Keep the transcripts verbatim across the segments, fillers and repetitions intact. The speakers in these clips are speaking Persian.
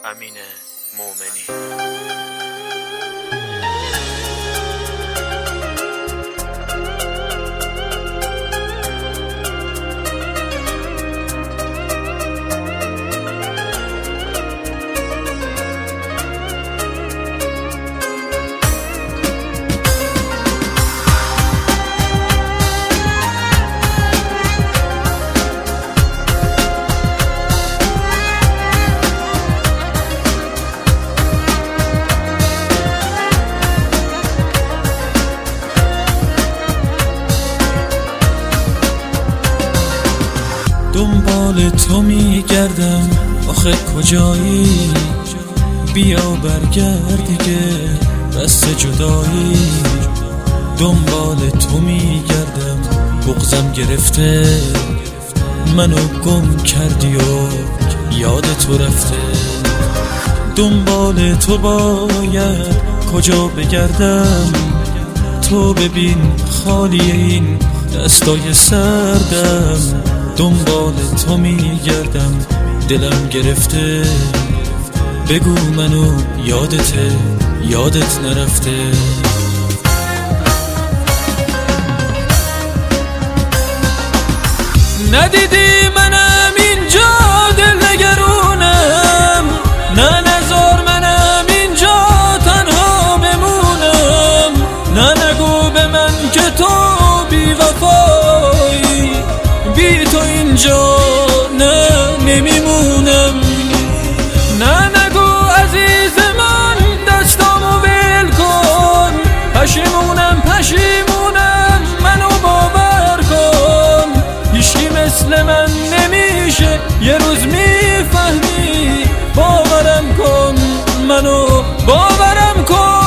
امین مومنی. دنبال تو میگردم آخه کجایی، بیا برگرد دیگه بس جدایی. دنبال تو میگردم بغضم گرفته، منو گم کردی و یاد تو رفته. دنبال تو باید کجا بگردم، تو ببین خالی این دستای سردم. دنبال تو میگردم دلم گرفته، بگو منو یادته یادت نرفته. ندیدی منم اینجا دل نگرونم، نه نذار منم اینجا تنها بمونم. نه نگو به من که تو بی وفایی، بی تو اینجا نه نمیمونم. نه نگو عزیز من دستامو ول کن، پشیمونم پشیمونم منو باور کن. هیچکی مثل من نمیشه یه روز میفهمی، باورم کن منو باورم کن.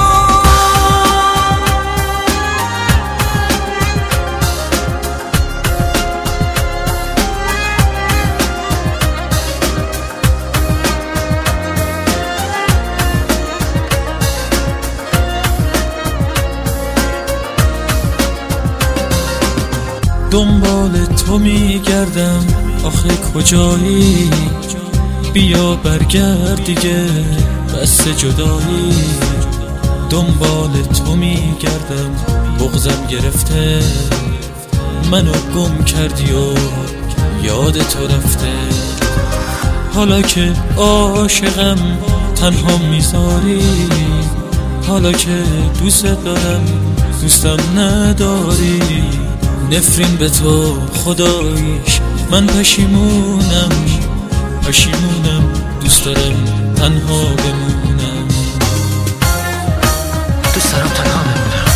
دنبال تو میگردم آخه کجایی، بیا برگرد دیگه بس جدایی. دنبال تو میگردم بغضم گرفته، منو گم کردی و یاد تو رفته. حالا که عاشقم تنها میذاری، حالا که دوست دارم دوستم نداری. نفرین به تو خداییش من پشیمونم، پشیمونم دوست دارم تنها بمونم. دوست دارم تنها بمونم.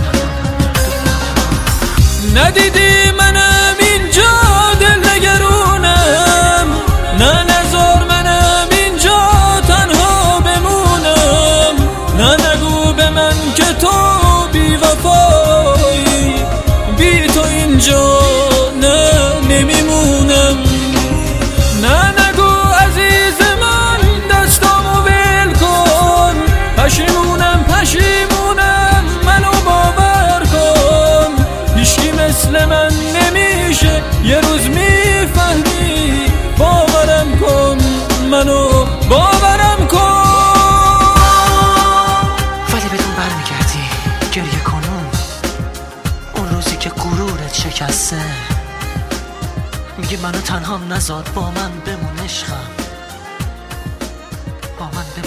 ندیدی منم اینجا دل نگرونم، نه نذار منم اینجا تنها بمونم. نه نگو به من که تو بی وفایی، بی تو اینجا نه نمیمونم. نه نگو عزیز من دستامو ول کن، پشیمونم پشیمونم منو باور کن. هیچکی مثل من نمیشه یه روز میفهمی، باورم کن منو باورم کن. ولی بدون برمیگردی گریه کنم اون روزی که غرورت شکسته، میگه منو تنها نذار با من بمون عشقم، با من بمون.